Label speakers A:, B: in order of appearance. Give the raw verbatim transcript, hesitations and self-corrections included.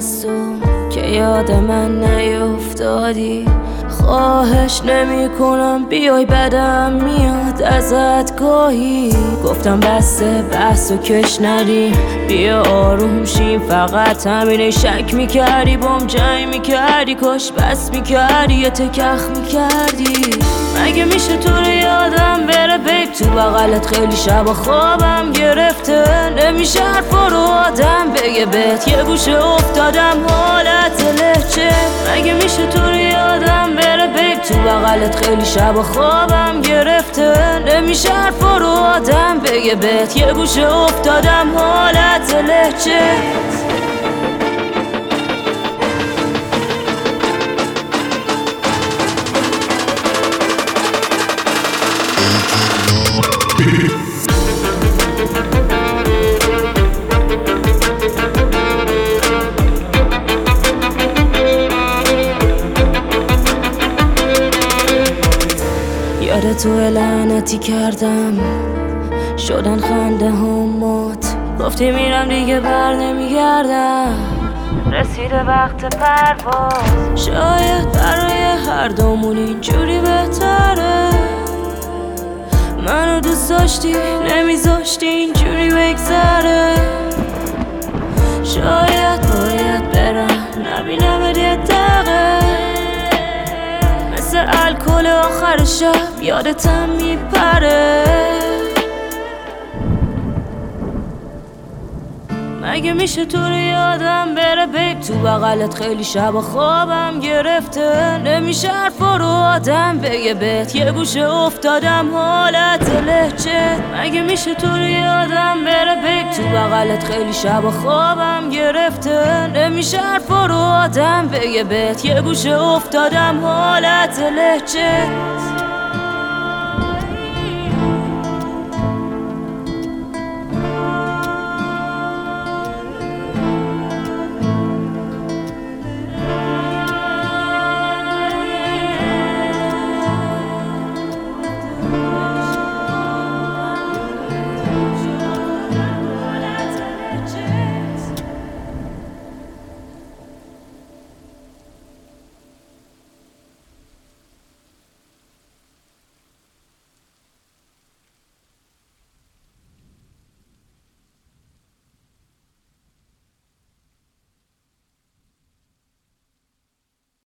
A: از تو که یاد من نیفتادی. خواهش نمی کنم بیای بدم میاد ازت گاهی. گفتم بسته بحث و کش ندیم بیا آروم شیم، فقط همینه. شک میکردی بام جنگ میکردی، کاش بس میکردی یه تکخ میکردی. مگه میشه تو رو یادم بره بیب تو بغلت خیلی شب و خوابم گرفته. نمیشه حرفا رو آدم بگه بهت یه گوشه افتادم حالت لهجه. مگه میشه تو رو یادم بره بیب تو بغلت خیلی شب و خوابم گرفته. نمیشه حرفا رو آدم بگه بهت یه گوشه افتادم حالت لهجه. یاد تو لعنتی کردم شدن خنده همات. گفتی میرم دیگه بر نمیگردم، رسیده وقت پرواز. شاید برای هر دومون اینجوری بهتره. منو دوست داشتی نمیذاشتی اینجوری بگذره. شاید باید برم نبینم یه دقیقه، مثل الکل آخر شب یادتم میپره. مگه میشه تو رو یادم بره بیب تو بغلت خیلی شب و خوابم گرفته. نمیشه حرفا رو آدم بگه بهت یه گوشه افتادم حالت لهجه. مگه میشه تو رو یادم بره بیب تو بغلت خیلی شب و خوابم گرفته. نمیشه حرفا رو آدم بگه بهت یه گوشه افتادم حالت لهجه.